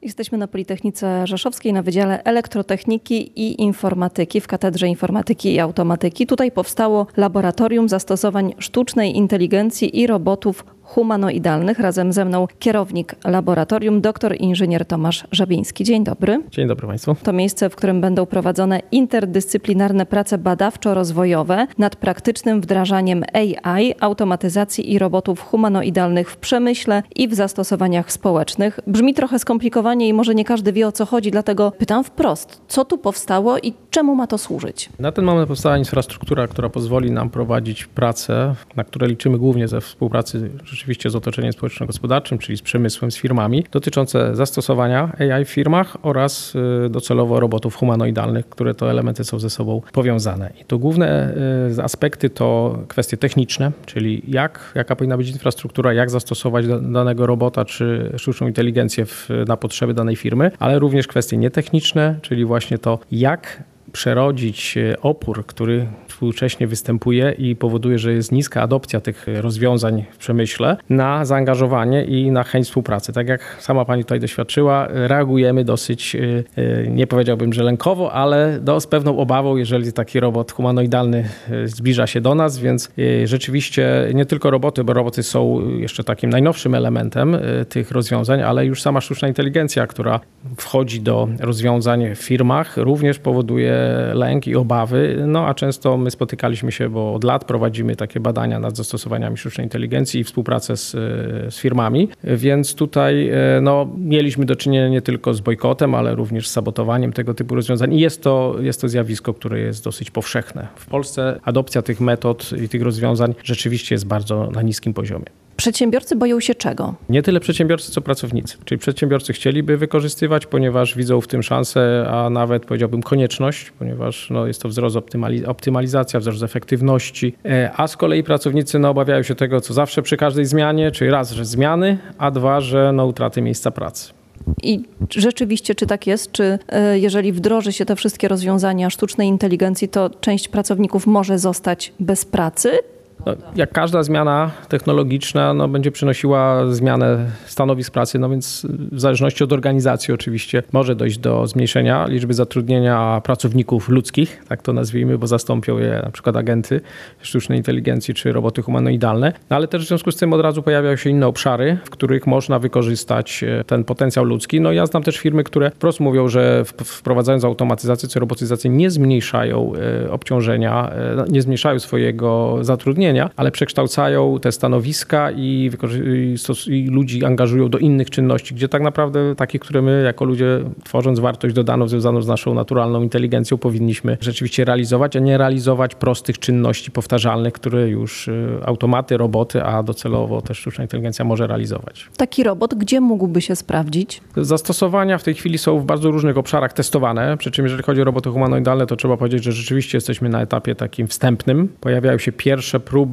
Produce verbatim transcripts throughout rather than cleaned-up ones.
Jesteśmy na Politechnice Rzeszowskiej na Wydziale Elektrotechniki i Informatyki w Katedrze Informatyki i Automatyki. Tutaj powstało Laboratorium Zastosowań Sztucznej Inteligencji i Robotów Humanoidalnych. Razem ze mną kierownik laboratorium, doktor inżynier Tomasz Żabiński. Dzień dobry. Dzień dobry Państwu. To miejsce, w którym będą prowadzone interdyscyplinarne prace badawczo-rozwojowe nad praktycznym wdrażaniem A I, automatyzacji i robotów humanoidalnych w przemyśle i w zastosowaniach społecznych. Brzmi trochę skomplikowanie i może nie każdy wie, o co chodzi, dlatego pytam wprost, co tu powstało i czemu ma to służyć? Na ten moment powstała infrastruktura, która pozwoli nam prowadzić pracę, na które liczymy głównie ze współpracy rzeczywiście z otoczeniem społeczno-gospodarczym, czyli z przemysłem, z firmami, dotyczące zastosowania A I w firmach oraz docelowo robotów humanoidalnych, które to elementy są ze sobą powiązane. I to główne aspekty to kwestie techniczne, czyli jak, jaka powinna być infrastruktura, jak zastosować danego robota czy sztuczną inteligencję w, na potrzeby danej firmy, ale również kwestie nietechniczne, czyli właśnie to, jak przerodzić opór, który współcześnie występuje i powoduje, że jest niska adopcja tych rozwiązań w przemyśle, na zaangażowanie i na chęć współpracy. Tak jak sama Pani tutaj doświadczyła, reagujemy dosyć, nie powiedziałbym, że lękowo, ale do, z pewną obawą, jeżeli taki robot humanoidalny zbliża się do nas, więc rzeczywiście nie tylko roboty, bo roboty są jeszcze takim najnowszym elementem tych rozwiązań, ale już sama sztuczna inteligencja, która wchodzi do rozwiązań w firmach, również powoduje lęk i obawy, no a często my spotykaliśmy się, bo od lat prowadzimy takie badania nad zastosowaniami sztucznej inteligencji i współpracę z, z firmami, więc tutaj no, mieliśmy do czynienia nie tylko z bojkotem, ale również z sabotowaniem tego typu rozwiązań i jest to, jest to zjawisko, które jest dosyć powszechne. W Polsce adopcja tych metod i tych rozwiązań rzeczywiście jest bardzo na niskim poziomie. Przedsiębiorcy boją się czego? Nie tyle przedsiębiorcy, co pracownicy. Czyli przedsiębiorcy chcieliby wykorzystywać, ponieważ widzą w tym szansę, a nawet powiedziałbym konieczność, ponieważ no, jest to wzrost optymaliz- optymalizacja, wzrost efektywności, a z kolei pracownicy no, obawiają się tego, co zawsze przy każdej zmianie, czyli raz, że zmiany, a dwa, że no, utraty miejsca pracy. I rzeczywiście, czy tak jest? Czy jeżeli wdroży się te wszystkie rozwiązania sztucznej inteligencji, to część pracowników może zostać bez pracy? No, jak każda zmiana technologiczna no, będzie przynosiła zmianę stanowisk pracy, no więc w zależności od organizacji oczywiście może dojść do zmniejszenia liczby zatrudnienia pracowników ludzkich, tak to nazwijmy, bo zastąpią je na przykład agenty sztucznej inteligencji czy roboty humanoidalne, no, ale też w związku z tym od razu pojawiają się inne obszary, w których można wykorzystać ten potencjał ludzki. No ja znam też firmy, które wprost mówią, że wprowadzając automatyzację czy robotyzację nie zmniejszają obciążenia, nie zmniejszają swojego zatrudnienia, ale przekształcają te stanowiska i, i, i ludzi angażują do innych czynności, gdzie tak naprawdę takich, które my jako ludzie, tworząc wartość dodaną związaną z naszą naturalną inteligencją, powinniśmy rzeczywiście realizować, a nie realizować prostych czynności powtarzalnych, które już automaty, roboty, a docelowo też sztuczna inteligencja może realizować. Taki robot gdzie mógłby się sprawdzić? Zastosowania w tej chwili są w bardzo różnych obszarach testowane, przy czym jeżeli chodzi o roboty humanoidalne, to trzeba powiedzieć, że rzeczywiście jesteśmy na etapie takim wstępnym. Pojawiają się pierwsze próby.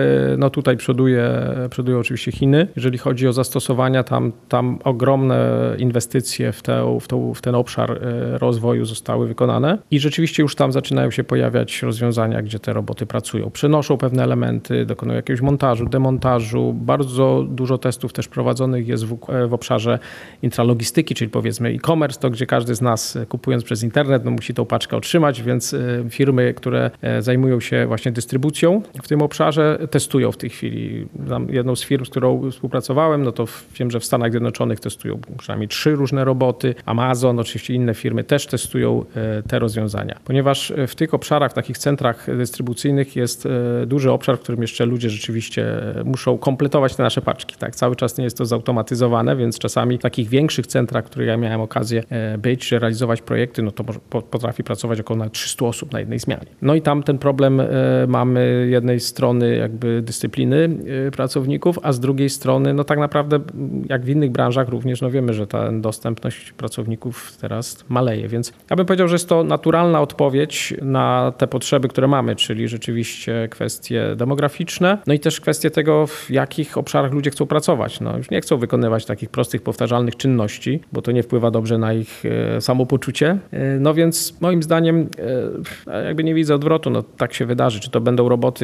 No tutaj przoduje, przodują oczywiście Chiny. Jeżeli chodzi o zastosowania, tam, tam ogromne inwestycje w, te, w, tą, w ten obszar rozwoju zostały wykonane i rzeczywiście już tam zaczynają się pojawiać rozwiązania, gdzie te roboty pracują. Przenoszą pewne elementy, dokonują jakiegoś montażu, demontażu. Bardzo dużo testów też prowadzonych jest w, w obszarze intralogistyki, czyli powiedzmy e-commerce, to gdzie każdy z nas kupując przez internet no musi tą paczkę otrzymać, więc firmy, które zajmują się właśnie dystrybucją w tym obszarze, testują w tej chwili. Jedną z firm, z którą współpracowałem, no to wiem, że w Stanach Zjednoczonych testują przynajmniej trzy różne roboty. Amazon, oczywiście inne firmy też testują te rozwiązania. Ponieważ w tych obszarach, w takich centrach dystrybucyjnych jest duży obszar, w którym jeszcze ludzie rzeczywiście muszą kompletować te nasze paczki. Tak? Cały czas nie jest to zautomatyzowane, więc czasami w takich większych centrach, w których ja miałem okazję być, czy realizować projekty, no to potrafi pracować około na trzystu osób na jednej zmianie. No i tam ten problem mamy jednej strony jakby dyscypliny pracowników, a z drugiej strony no tak naprawdę jak w innych branżach również no wiemy, że ta dostępność pracowników teraz maleje, więc ja bym powiedział, że jest to naturalna odpowiedź na te potrzeby, które mamy, czyli rzeczywiście kwestie demograficzne, no i też kwestie tego, w jakich obszarach ludzie chcą pracować. No już nie chcą wykonywać takich prostych, powtarzalnych czynności, bo to nie wpływa dobrze na ich samopoczucie. No więc moim zdaniem jakby nie widzę odwrotu, no tak się wydarzy, czy to będą roboty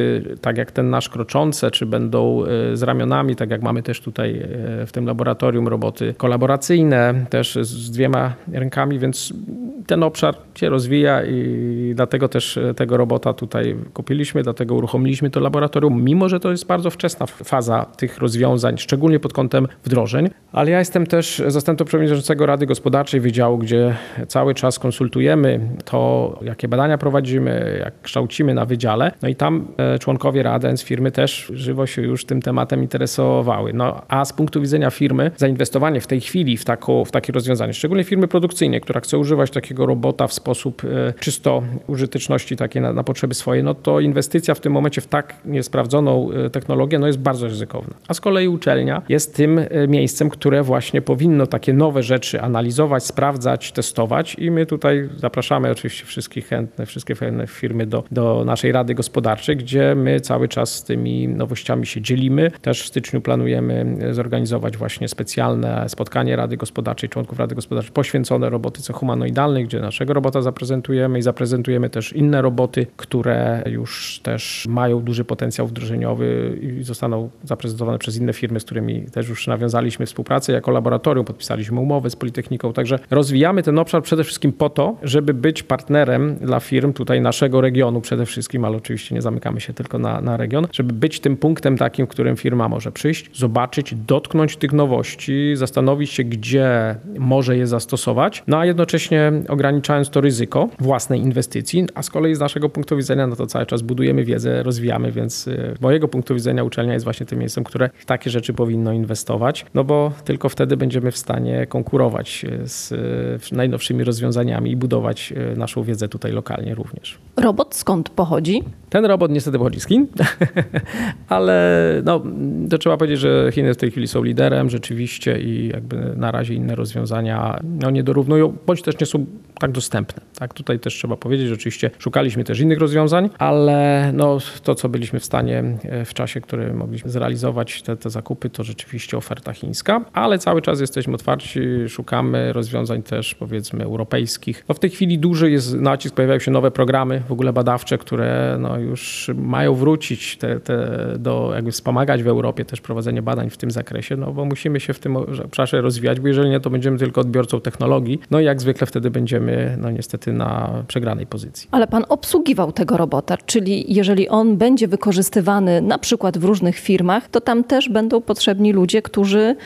tak jak ten nasz kroczące, czy będą z ramionami, tak jak mamy też tutaj w tym laboratorium roboty kolaboracyjne, też z dwiema rękami, więc ten obszar się rozwija i dlatego też tego robota tutaj kupiliśmy, dlatego uruchomiliśmy to laboratorium, mimo że to jest bardzo wczesna faza tych rozwiązań, szczególnie pod kątem wdrożeń. Ale ja jestem też zastępcą przewodniczącego Rady Gospodarczej Wydziału, gdzie cały czas konsultujemy to, jakie badania prowadzimy, jak kształcimy na wydziale. No i tam członkowie Rady z firmy też żywo się już tym tematem interesowały. No a z punktu widzenia firmy zainwestowanie w tej chwili w, taką, w takie rozwiązanie, szczególnie firmy produkcyjnej, która chce używać takiego robota w sposób czysto użyteczności takiej na, na potrzeby swoje, no to inwestycja w tym momencie w tak niesprawdzoną technologię no jest bardzo ryzykowna. A z kolei uczelnia jest tym miejscem, które właśnie powinno takie nowe rzeczy analizować, sprawdzać, testować i my tutaj zapraszamy oczywiście wszystkich chętnych, wszystkie chętne firmy do, do naszej Rady Gospodarczej, gdzie my cały czas z tymi nowościami się dzielimy. Też w styczniu planujemy zorganizować właśnie specjalne spotkanie Rady Gospodarczej, członków Rady Gospodarczej poświęcone robotyce humanoidalnej, gdzie naszego robota zaprezentujemy i zaprezentujemy też inne roboty, które już też mają duży potencjał wdrożeniowy i zostaną zaprezentowane przez inne firmy, z którymi też już nawiązaliśmy współpracę. Jako laboratorium podpisaliśmy umowę z Politechniką, także rozwijamy ten obszar przede wszystkim po to, żeby być partnerem dla firm tutaj naszego regionu przede wszystkim, ale oczywiście nie zamykamy się tylko na, na region, żeby być tym punktem takim, w którym firma może przyjść, zobaczyć, dotknąć tych nowości, zastanowić się, gdzie może je zastosować, no a jednocześnie ograniczając to ryzyko własnej inwestycji, a z kolei z naszego punktu widzenia, no to cały czas budujemy wiedzę, rozwijamy, więc z mojego punktu widzenia uczelnia jest właśnie tym miejscem, które w takie rzeczy powinno inwestować, no bo tylko wtedy będziemy w stanie konkurować z najnowszymi rozwiązaniami i budować naszą wiedzę tutaj lokalnie również. Robot skąd pochodzi? Ten robot niestety pochodzi z Chin, ale no, to trzeba powiedzieć, że Chiny w tej chwili są liderem rzeczywiście i jakby na razie inne rozwiązania no, nie dorównują, bądź też nie są tak dostępne. Tak, tutaj też trzeba powiedzieć, że oczywiście szukaliśmy też innych rozwiązań, ale no, to, co byliśmy w stanie w czasie, który mogliśmy zrealizować te, te zakupy, to rzeczywiście oferta chińska, ale cały czas jesteśmy otwarci, szukamy rozwiązań też powiedzmy europejskich. No, w tej chwili duży jest nacisk, pojawiają się nowe programy w ogóle badawcze, które no, już mają wrócić te, te do jakby wspomagać w Europie też prowadzenie badań w tym zakresie, no bo musimy się w tym obszarze rozwijać, bo jeżeli nie, to będziemy tylko odbiorcą technologii, no i jak zwykle wtedy będziemy no niestety na przegranej pozycji. Ale pan obsługiwał tego robota, czyli jeżeli on będzie wykorzystywany na przykład w różnych firmach, to tam też będą potrzebni ludzie, którzy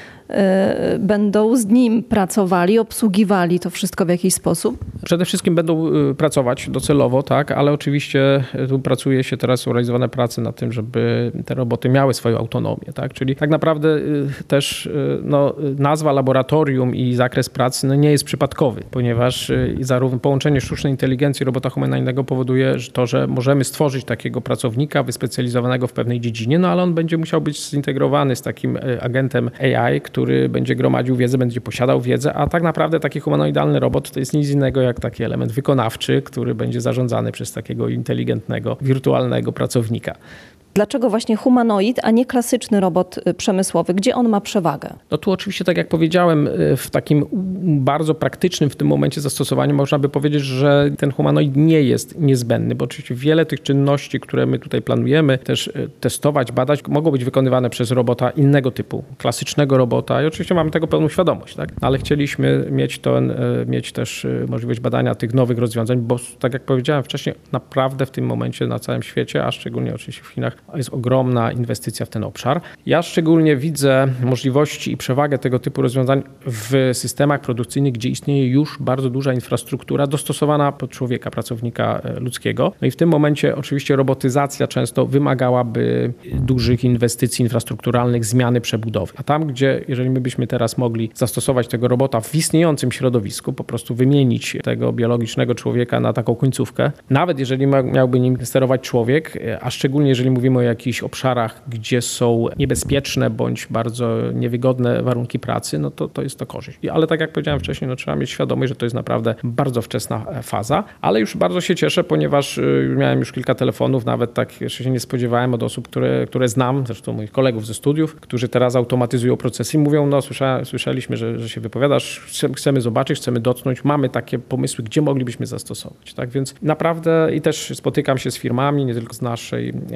będą z nim pracowali, obsługiwali to wszystko w jakiś sposób? Przede wszystkim będą pracować docelowo, tak, ale oczywiście tu pracuje się teraz, są realizowane prace nad tym, żeby te roboty miały swoją autonomię, tak, czyli tak naprawdę też no, nazwa laboratorium i zakres pracy no, nie jest przypadkowy, ponieważ zarówno połączenie sztucznej inteligencji i robota humanoidalnego powoduje że to, że możemy stworzyć takiego pracownika wyspecjalizowanego w pewnej dziedzinie, no ale on będzie musiał być zintegrowany z takim agentem A I, który który będzie gromadził wiedzę, będzie posiadał wiedzę, a tak naprawdę taki humanoidalny robot to jest nic innego jak taki element wykonawczy, który będzie zarządzany przez takiego inteligentnego, wirtualnego pracownika. Dlaczego właśnie humanoid, a nie klasyczny robot przemysłowy? Gdzie on ma przewagę? No tu oczywiście, tak jak powiedziałem, w takim bardzo praktycznym w tym momencie zastosowaniu można by powiedzieć, że ten humanoid nie jest niezbędny, bo oczywiście wiele tych czynności, które my tutaj planujemy też testować, badać, mogą być wykonywane przez robota innego typu, klasycznego robota i oczywiście mamy tego pełną świadomość, tak? Ale chcieliśmy mieć, to, mieć też możliwość badania tych nowych rozwiązań, bo tak jak powiedziałem wcześniej, naprawdę w tym momencie na całym świecie, a szczególnie oczywiście w Chinach, jest ogromna inwestycja w ten obszar. Ja szczególnie widzę możliwości i przewagę tego typu rozwiązań w systemach produkcyjnych, gdzie istnieje już bardzo duża infrastruktura dostosowana pod człowieka, pracownika ludzkiego. No i w tym momencie oczywiście robotyzacja często wymagałaby dużych inwestycji infrastrukturalnych, zmiany, przebudowy. A tam, gdzie jeżeli my byśmy teraz mogli zastosować tego robota w istniejącym środowisku, po prostu wymienić tego biologicznego człowieka na taką końcówkę, nawet jeżeli miałby nim sterować człowiek, a szczególnie jeżeli mówimy o jakichś obszarach, gdzie są niebezpieczne bądź bardzo niewygodne warunki pracy, no to, to jest to korzyść. Ale tak jak powiedziałem wcześniej, no trzeba mieć świadomość, że to jest naprawdę bardzo wczesna faza, ale już bardzo się cieszę, ponieważ miałem już kilka telefonów, nawet tak jeszcze się nie spodziewałem od osób, które, które znam, zresztą moich kolegów ze studiów, którzy teraz automatyzują procesy i mówią, no słysza, słyszeliśmy, że, że się wypowiadasz, chcemy zobaczyć, chcemy dotknąć, mamy takie pomysły, gdzie moglibyśmy zastosować. Tak więc naprawdę i też spotykam się z firmami, nie tylko z naszej Rady Gospodarczej,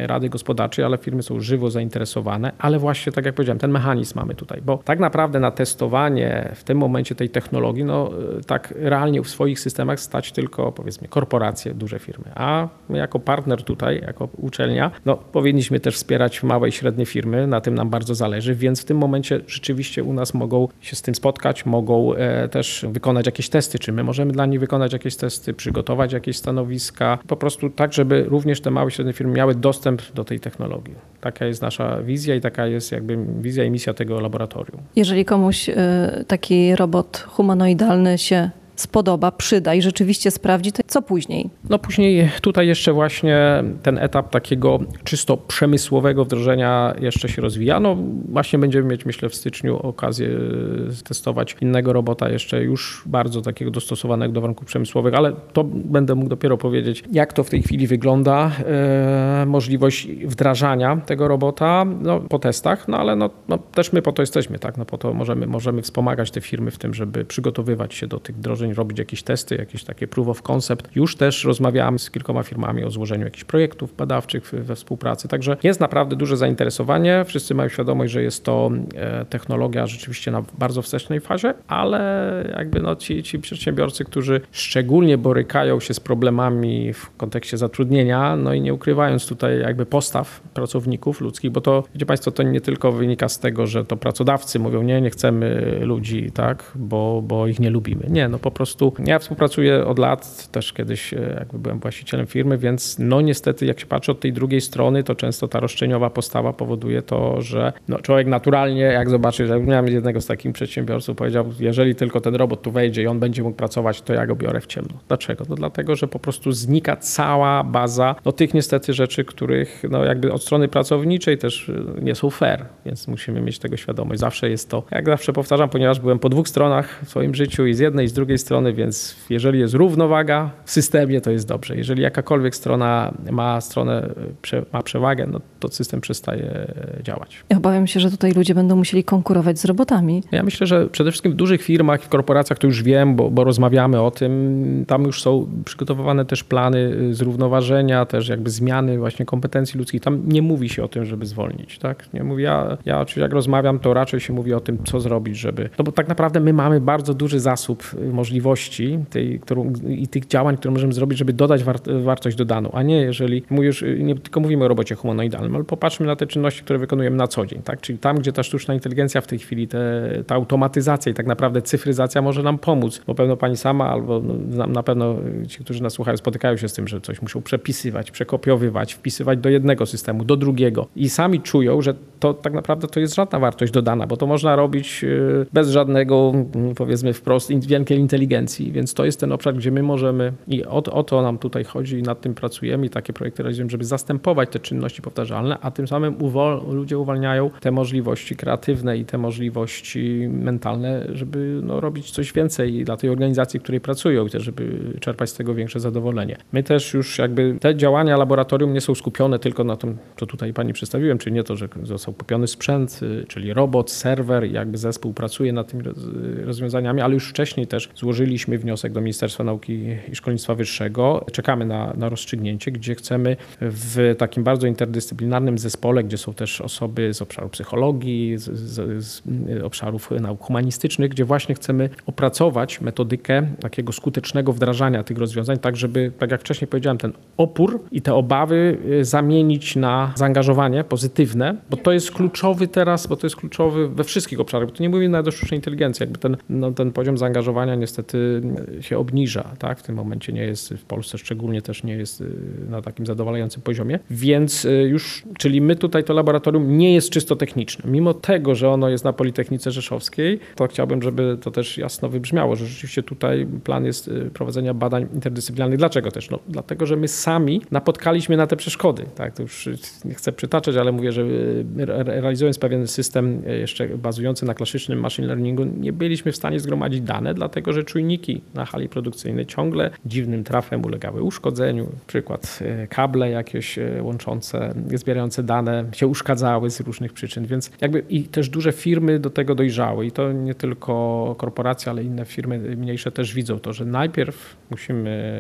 gospodarczej, ale firmy są żywo zainteresowane, ale właśnie tak jak powiedziałem, ten mechanizm mamy tutaj, bo tak naprawdę na testowanie w tym momencie tej technologii, no tak realnie w swoich systemach stać tylko powiedzmy korporacje, duże firmy, a my jako partner tutaj, jako uczelnia, no powinniśmy też wspierać małe i średnie firmy, na tym nam bardzo zależy, więc w tym momencie rzeczywiście u nas mogą się z tym spotkać, mogą e, też wykonać jakieś testy, czy my możemy dla nich wykonać jakieś testy, przygotować jakieś stanowiska, po prostu tak, żeby również te małe i średnie firmy miały dostęp do tej technologii. Taka jest nasza wizja i taka jest jakby wizja i misja tego laboratorium. Jeżeli komuś y, taki robot humanoidalny się spodoba, przyda i rzeczywiście sprawdzi, to co później? No później tutaj jeszcze właśnie ten etap takiego czysto przemysłowego wdrożenia jeszcze się rozwija. No właśnie będziemy mieć, myślę, w styczniu okazję testować innego robota jeszcze już bardzo takiego dostosowanego do warunków przemysłowych, ale to będę mógł dopiero powiedzieć, jak to w tej chwili wygląda. E, możliwość wdrażania tego robota no, po testach, no ale no, no, też my po to jesteśmy, tak? No po to możemy, możemy wspomagać te firmy w tym, żeby przygotowywać się do tych wdrożeń, robić jakieś testy, jakieś takie proof of concept. Już też rozmawiamy z kilkoma firmami o złożeniu jakichś projektów badawczych we współpracy. Także jest naprawdę duże zainteresowanie. Wszyscy mają świadomość, że jest to technologia rzeczywiście na bardzo wstecznej fazie, ale jakby no ci, ci przedsiębiorcy, którzy szczególnie borykają się z problemami w kontekście zatrudnienia, no i nie ukrywając tutaj jakby postaw pracowników ludzkich, bo to, wiecie Państwo, to nie tylko wynika z tego, że to pracodawcy mówią, nie, nie chcemy ludzi, tak, bo, bo ich nie lubimy. Nie, no po prostu ja współpracuję od lat, też kiedyś jakby byłem właścicielem firmy, więc no niestety jak się patrzy od tej drugiej strony, to często ta roszczeniowa postawa powoduje to, że no człowiek naturalnie, jak zobaczy, że miałem jednego z takich przedsiębiorców, powiedział, jeżeli tylko ten robot tu wejdzie i on będzie mógł pracować, to ja go biorę w ciemno. Dlaczego? No dlatego, że po prostu znika cała baza no tych niestety rzeczy, których no jakby od strony pracowniczej też nie są fair, więc musimy mieć tego świadomość. Zawsze jest to, jak zawsze powtarzam, ponieważ byłem po dwóch stronach w swoim życiu i z jednej i z drugiej strony, więc jeżeli jest równowaga w systemie, to jest dobrze. Jeżeli jakakolwiek strona ma stronę, ma przewagę, no to system przestaje działać. Ja obawiam się, że tutaj ludzie będą musieli konkurować z robotami. Ja myślę, że przede wszystkim w dużych firmach, w korporacjach to już wiem, bo, bo rozmawiamy o tym. Tam już są przygotowywane też plany zrównoważenia, też jakby zmiany właśnie kompetencji ludzkich. Tam nie mówi się o tym, żeby zwolnić, tak? Nie mówi, ja, ja oczywiście jak rozmawiam, to raczej się mówi o tym, co zrobić, żeby... No bo tak naprawdę my mamy bardzo duży zasób możliwości tej, którą, i tych działań, które możemy zrobić, żeby dodać war, wartość dodaną, a nie jeżeli mówisz, nie tylko mówimy o robocie humanoidalnym, ale popatrzmy na te czynności, które wykonujemy na co dzień, tak? Czyli tam, gdzie ta sztuczna inteligencja w tej chwili, te, ta automatyzacja i tak naprawdę cyfryzacja może nam pomóc, bo pewno pani sama albo no, na pewno ci, którzy nas słuchają, spotykają się z tym, że coś muszą przepisywać, przekopiowywać, wpisywać do jednego systemu, do drugiego i sami czują, że to tak naprawdę to jest żadna wartość dodana, bo to można robić bez żadnego, powiedzmy wprost, wielkiej inteligencji, więc to jest ten obszar, gdzie my możemy i o, o to nam tutaj chodzi i nad tym pracujemy i takie projekty realizujemy, żeby zastępować te czynności powtarzalne, a tym samym uwol- ludzie uwalniają te możliwości kreatywne i te możliwości mentalne, żeby no, robić coś więcej dla tej organizacji, w której pracują i też, żeby czerpać z tego większe zadowolenie. My też już jakby te działania laboratorium nie są skupione tylko na tym, co tutaj pani przedstawiłem, czyli nie to, że został kupiony sprzęt, czyli robot, serwer i jakby zespół pracuje nad tymi rozwiązaniami, ale już wcześniej też złożyliśmy wniosek do Ministerstwa Nauki i Szkolnictwa Wyższego. Czekamy na, na rozstrzygnięcie, gdzie chcemy w takim bardzo interdyscyplinarnym zespole, gdzie są też osoby z obszaru psychologii, z, z, z obszarów nauk humanistycznych, gdzie właśnie chcemy opracować metodykę takiego skutecznego wdrażania tych rozwiązań, tak żeby, tak jak wcześniej powiedziałem, ten opór i te obawy zamienić na zaangażowanie pozytywne, bo to jest kluczowy teraz, bo to jest kluczowy we wszystkich obszarach, bo to nie mówimy nawet o sztucznej inteligencji, jakby ten, no, ten poziom zaangażowania niestety się obniża, tak? W tym momencie nie jest, w Polsce szczególnie też nie jest na takim zadowalającym poziomie, więc już, czyli my tutaj to laboratorium nie jest czysto techniczne. Mimo tego, że ono jest na Politechnice Rzeszowskiej, to chciałbym, żeby to też jasno wybrzmiało, że rzeczywiście tutaj plan jest prowadzenia badań interdyscyplinarnych. Dlaczego też? No, dlatego, że my sami napotkaliśmy na te przeszkody, tak? To już nie chcę przytaczać, ale mówię, że realizując pewien system jeszcze bazujący na klasycznym machine learningu, nie byliśmy w stanie zgromadzić dane, dlatego że że czujniki na hali produkcyjnej ciągle dziwnym trafem ulegały uszkodzeniu. Przykład kable jakieś łączące, zbierające dane się uszkadzały z różnych przyczyn, więc jakby i też duże firmy do tego dojrzały i to nie tylko korporacje, ale inne firmy mniejsze też widzą to, że najpierw musimy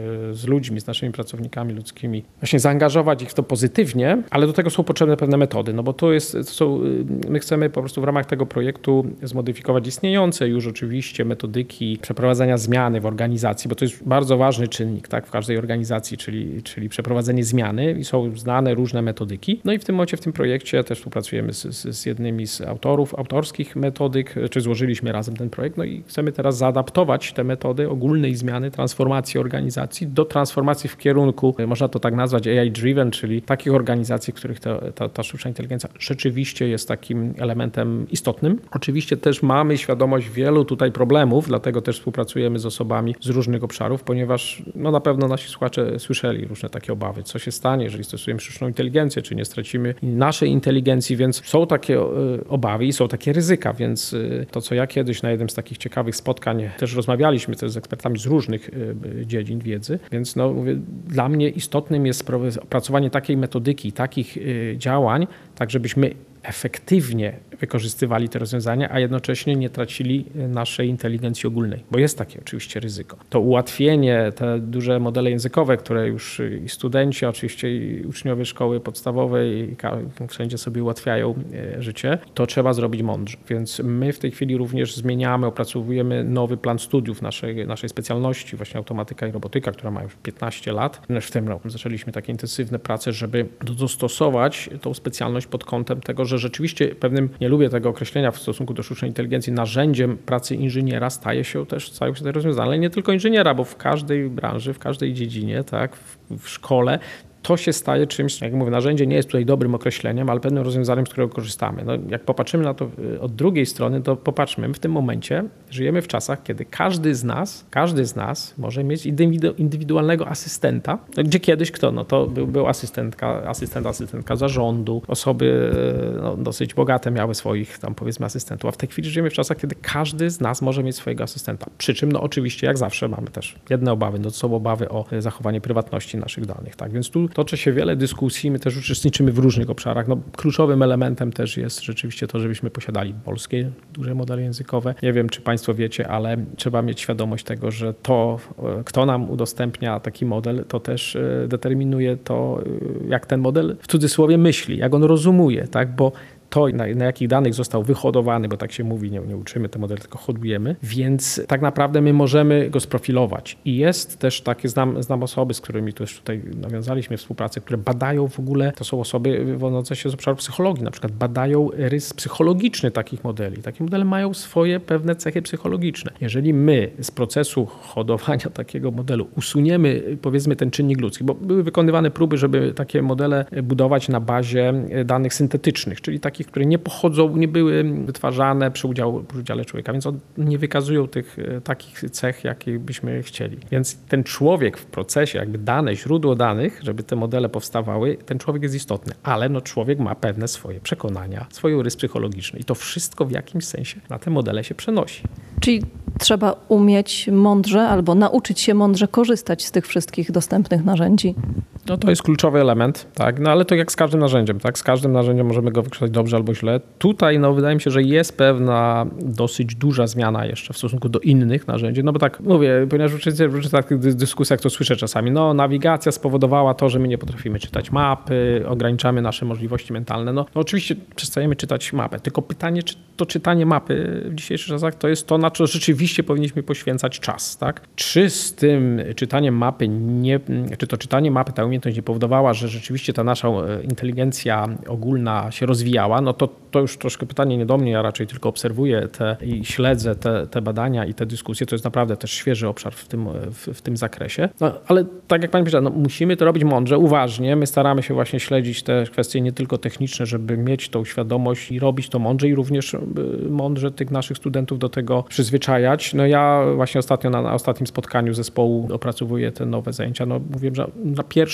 z ludźmi, z naszymi pracownikami ludzkimi właśnie zaangażować ich w to pozytywnie, ale do tego są potrzebne pewne metody, no bo to jest, to są, my chcemy po prostu w ramach tego projektu zmodyfikować istniejące już oczywiście metodyki przeprowadzania zmiany w organizacji, bo to jest bardzo ważny czynnik, tak, w każdej organizacji, czyli, czyli przeprowadzenie zmiany i są znane różne metodyki. No i w tym momencie w tym projekcie też współpracujemy z, z, z jednymi z autorów, autorskich metodyk, czy złożyliśmy razem ten projekt, no i chcemy teraz zaadaptować te metody ogólnej zmiany, transformacji organizacji do transformacji w kierunku, można to tak nazwać A I-driven, czyli takich organizacji, w których ta, ta, ta sztuczna inteligencja rzeczywiście jest takim elementem istotnym. Oczywiście też mamy świadomość wielu tutaj problemów, dlatego też współpracujemy z osobami z różnych obszarów, ponieważ no na pewno nasi słuchacze słyszeli różne takie obawy, co się stanie, jeżeli stosujemy sztuczną inteligencję, czy nie stracimy naszej inteligencji, więc są takie obawy i są takie ryzyka, więc to, co ja kiedyś na jednym z takich ciekawych spotkań też rozmawialiśmy też z ekspertami z różnych dziedzin wiedzy, więc no mówię, dla mnie istotnym jest opracowanie takiej metodyki, takich działań, tak żebyśmy efektywnie wykorzystywali te rozwiązania, a jednocześnie nie tracili naszej inteligencji ogólnej, bo jest takie oczywiście ryzyko. To ułatwienie, te duże modele językowe, które już i studenci, oczywiście i uczniowie szkoły podstawowej i wszędzie sobie ułatwiają życie, to trzeba zrobić mądrze. Więc my w tej chwili również zmieniamy, opracowujemy nowy plan studiów naszej, naszej specjalności, właśnie automatyka i robotyka, która ma już piętnaście lat. W tym roku zaczęliśmy takie intensywne prace, żeby dostosować tą specjalność pod kątem tego, że rzeczywiście pewnym, nie lubię tego określenia w stosunku do sztucznej inteligencji, narzędziem pracy inżyniera staje się też, stają się te rozwiązania, ale nie tylko inżyniera, bo w każdej branży, w każdej dziedzinie, tak, w, w szkole to się staje czymś, jak mówię, narzędzie nie jest tutaj dobrym określeniem, ale pewnym rozwiązaniem, z którego korzystamy. No, jak popatrzymy na to od drugiej strony, to popatrzmy, my w tym momencie żyjemy w czasach, kiedy każdy z nas, każdy z nas może mieć indywidualnego asystenta, gdzie kiedyś kto? No to był, był asystentka, asystent, asystentka zarządu, osoby no, dosyć bogate miały swoich tam powiedzmy asystentów, a w tej chwili żyjemy w czasach, kiedy każdy z nas może mieć swojego asystenta. Przy czym no oczywiście jak zawsze mamy też jedne obawy, no to są obawy o zachowanie prywatności naszych danych, tak, więc tu toczy się wiele dyskusji, my też uczestniczymy w różnych obszarach. No, kluczowym elementem też jest rzeczywiście to, żebyśmy posiadali polskie duże modele językowe. Nie wiem, czy Państwo wiecie, ale trzeba mieć świadomość tego, że to, kto nam udostępnia taki model, to też determinuje to, jak ten model w cudzysłowie myśli, jak on rozumuje, tak, bo to, na, na jakich danych został wyhodowany, bo tak się mówi, nie, nie uczymy te modele, tylko hodujemy, więc tak naprawdę my możemy go sprofilować. I jest też takie, znam, znam osoby, z którymi też tutaj nawiązaliśmy współpracę, które badają w ogóle, to są osoby wywodzące się z obszaru psychologii, na przykład badają rys psychologiczny takich modeli. Takie modele mają swoje pewne cechy psychologiczne. Jeżeli my z procesu hodowania takiego modelu usuniemy, powiedzmy, ten czynnik ludzki, bo były wykonywane próby, żeby takie modele budować na bazie danych syntetycznych, czyli takich, które nie pochodzą, nie były wytwarzane przy, udział, przy udziale człowieka, więc on nie wykazują tych takich cech, jakie byśmy chcieli. Więc ten człowiek w procesie, jakby dane, źródło danych, żeby te modele powstawały, ten człowiek jest istotny, ale no człowiek ma pewne swoje przekonania, swoją rys psychologiczny i to wszystko w jakimś sensie na te modele się przenosi. Czyli trzeba umieć mądrze albo nauczyć się mądrze korzystać z tych wszystkich dostępnych narzędzi. No to jest kluczowy element, tak, no ale to jak z każdym narzędziem, tak, z każdym narzędziem możemy go wykorzystać dobrze albo źle. Tutaj, no wydaje mi się, że jest pewna dosyć duża zmiana jeszcze w stosunku do innych narzędzi, no bo tak mówię, ponieważ w takich dyskusjach to słyszę czasami, no nawigacja spowodowała to, że my nie potrafimy czytać mapy, ograniczamy nasze możliwości mentalne, no, no oczywiście przestajemy czytać mapę, tylko pytanie, czy to czytanie mapy w dzisiejszych czasach to jest to, na co rzeczywiście powinniśmy poświęcać czas, tak? Czy z tym czytaniem mapy nie, czy to czytanie mapy, ta umiejętność nie powodowała, że rzeczywiście ta nasza inteligencja ogólna się rozwijała, no to, to już troszkę pytanie nie do mnie, ja raczej tylko obserwuję te i śledzę te, te badania i te dyskusje, to jest naprawdę też świeży obszar w tym, w, w tym zakresie. No, ale tak jak pani powiedziała, no, musimy to robić mądrze, uważnie, my staramy się właśnie śledzić te kwestie nie tylko techniczne, żeby mieć tą świadomość i robić to mądrze i również mądrze tych naszych studentów do tego przyzwyczajać. No ja właśnie ostatnio na, na ostatnim spotkaniu zespołu opracowuję te nowe zajęcia, no mówię, że na pierwszy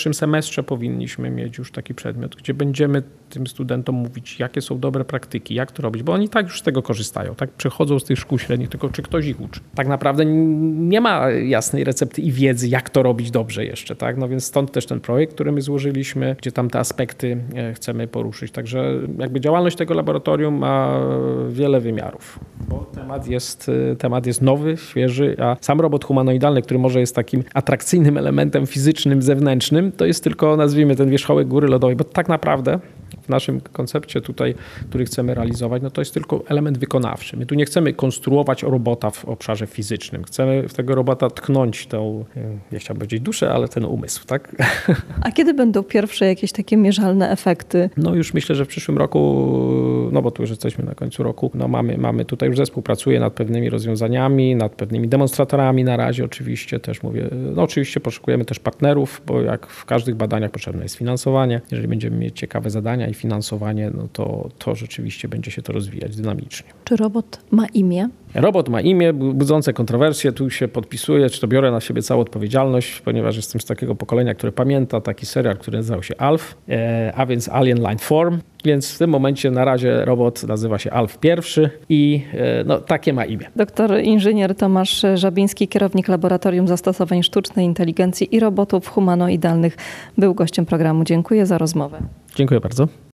pierwszym semestrze powinniśmy mieć już taki przedmiot, gdzie będziemy tym studentom mówić, jakie są dobre praktyki, jak to robić, bo oni tak już z tego korzystają, tak przechodzą z tych szkół średnich, tylko czy ktoś ich uczy. Tak naprawdę nie ma jasnej recepty i wiedzy, jak to robić dobrze jeszcze, tak? No więc stąd też ten projekt, który my złożyliśmy, gdzie tam te aspekty chcemy poruszyć. Także jakby działalność tego laboratorium ma wiele wymiarów, bo temat jest, temat jest nowy, świeży, a sam robot humanoidalny, który może jest takim atrakcyjnym elementem fizycznym, zewnętrznym, to jest tylko, nazwijmy, ten wierzchołek góry lodowej, bo tak naprawdę w naszym koncepcie tutaj, który chcemy realizować, no to jest tylko element wykonawczy. My tu nie chcemy konstruować robota w obszarze fizycznym. Chcemy w tego robota tknąć tą, nie chciałbym powiedzieć duszę, ale ten umysł, tak? A kiedy będą pierwsze jakieś takie mierzalne efekty? No już myślę, że w przyszłym roku, no bo tu już jesteśmy na końcu roku, no mamy, mamy tutaj już zespół pracuje nad pewnymi rozwiązaniami, nad pewnymi demonstratorami na razie oczywiście też mówię, no oczywiście poszukujemy też partnerów, bo jak w każdych badaniach potrzebne jest finansowanie. Jeżeli będziemy mieć ciekawe zadania i finansowanie, no to, to rzeczywiście będzie się to rozwijać dynamicznie. Czy robot ma imię? Robot ma imię, budzące kontrowersje, tu się podpisuję, czy to biorę na siebie całą odpowiedzialność, ponieważ jestem z takiego pokolenia, które pamięta taki serial, który nazywał się Alf, a więc Alien Line Form, więc w tym momencie na razie robot nazywa się Alf pierwszy i no, takie ma imię. Doktor inżynier Tomasz Żabiński, kierownik Laboratorium Zastosowań Sztucznej Inteligencji i Robotów Humanoidalnych, był gościem programu. Dziękuję za rozmowę. Dziękuję bardzo.